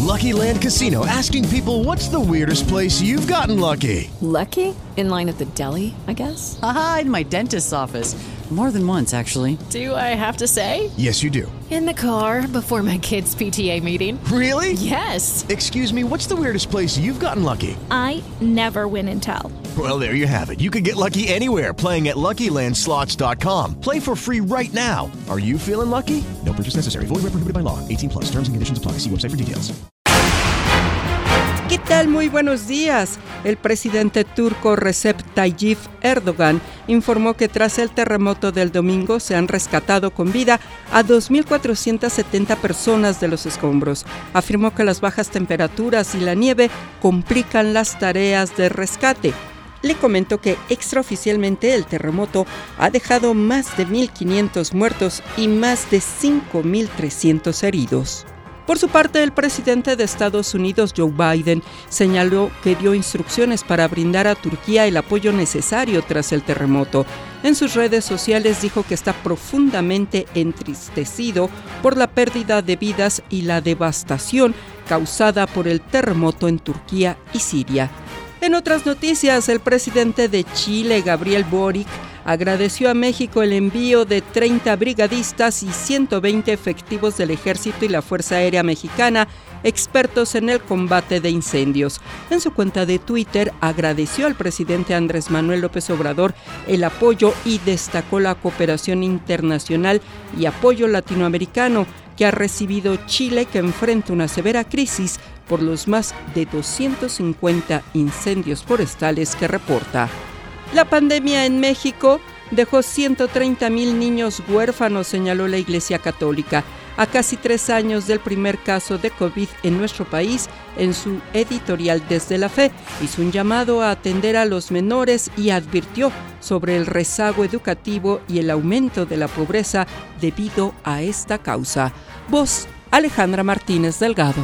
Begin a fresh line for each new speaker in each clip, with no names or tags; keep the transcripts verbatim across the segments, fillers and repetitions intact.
Lucky Land Casino, asking people, what's the weirdest place you've gotten lucky?
Lucky? In line at the deli, I guess?
Aha, in my dentist's office. More than once, actually.
Do I have to say?
Yes, you do.
In the car before my kids' P T A meeting.
Really?
Yes.
Excuse me, what's the weirdest place you've gotten lucky?
I never win and tell.
Well, there you have it. You can get lucky anywhere, playing at Lucky Land Slots dot com. Play for free right now. Are you feeling lucky? No purchase necessary. Void where prohibited by law. eighteen plus. Terms and conditions apply. See website for details.
¿Qué tal? Muy buenos días. El presidente turco Recep Tayyip Erdogan informó que tras el terremoto del domingo se han rescatado con vida a dos mil cuatrocientas setenta personas de los escombros. Afirmó que las bajas temperaturas y la nieve complican las tareas de rescate. Le comentó que extraoficialmente el terremoto ha dejado más de mil quinientos muertos y más de cinco mil trescientos heridos. Por su parte, el presidente de Estados Unidos, Joe Biden, señaló que dio instrucciones para brindar a Turquía el apoyo necesario tras el terremoto. En sus redes sociales dijo que está profundamente entristecido por la pérdida de vidas y la devastación causada por el terremoto en Turquía y Siria. En otras noticias, el presidente de Chile, Gabriel Boric, agradeció a México el envío de treinta brigadistas y ciento veinte efectivos del Ejército y la Fuerza Aérea Mexicana, expertos en el combate de incendios. En su cuenta de Twitter, agradeció al presidente Andrés Manuel López Obrador el apoyo y destacó la cooperación internacional y apoyo latinoamericano que ha recibido Chile, que enfrenta una severa crisis por los más de doscientos cincuenta incendios forestales que reporta. La pandemia en México dejó ciento treinta mil niños huérfanos, señaló la Iglesia Católica. A casi tres años del primer caso de COVID en nuestro país, en su editorial Desde la Fe, hizo un llamado a atender a los menores y advirtió sobre el rezago educativo y el aumento de la pobreza debido a esta causa. Voz, Alejandra Martínez Delgado.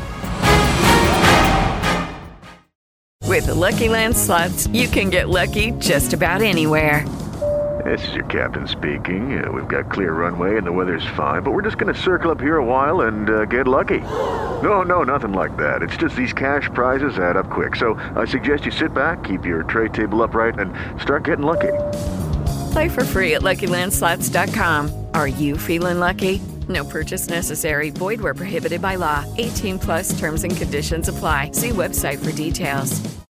With the Lucky Land Slots, you can get lucky just about anywhere.
This is your captain speaking. Uh, we've got clear runway and the weather's fine, but we're just going to circle up here a while and uh, get lucky. No, no, nothing like that. It's just these cash prizes add up quick. So I suggest you sit back, keep your tray table upright, and start getting lucky.
Play for free at Lucky Land Slots dot com. Are you feeling lucky? No purchase necessary. Void where prohibited by law. eighteen plus terms and conditions apply. See website for details.